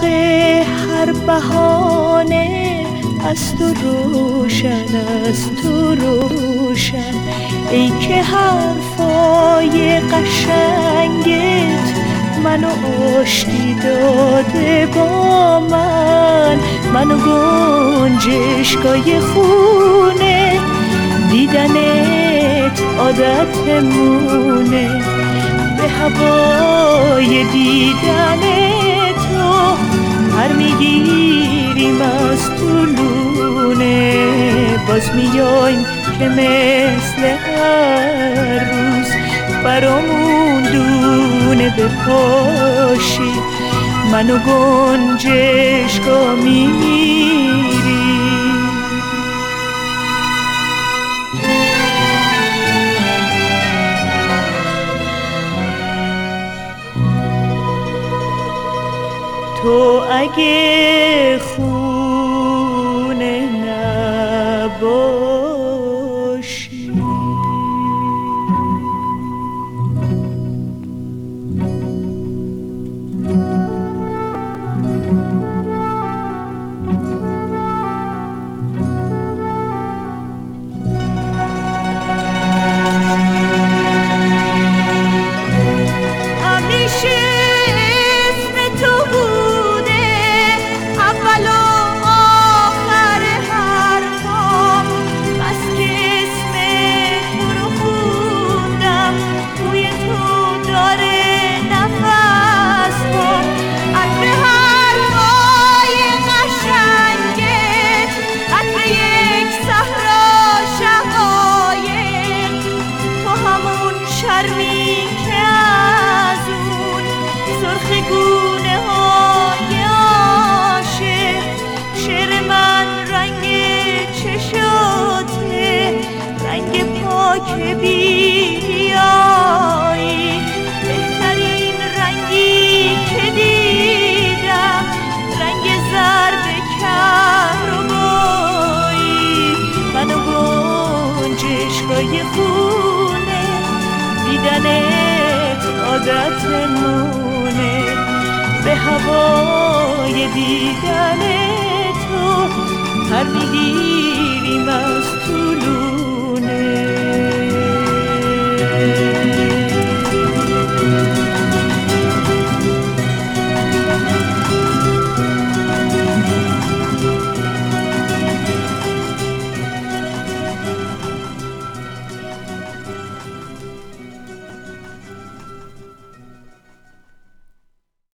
باغ هر بهانه از تو روشن، از تو روشن. ای که حرفای قشنگت منو آشتی داده با منو گنجشگاه خونه. دیدنت عادتمونه، به هوای دیدن تو پر میگیریم از طولونه. باز میایم که مثل هر روز برامون دونه بپاشی، منو گنجشگاه میری. تو اگه خونه نباشی، که بیایی بهترین رنگی که دیدم، رنگ زرد کهربایی. منو گنجشگاه خونه، دیدنت عادتمونه، به هوای دیدن تو پر میگیریم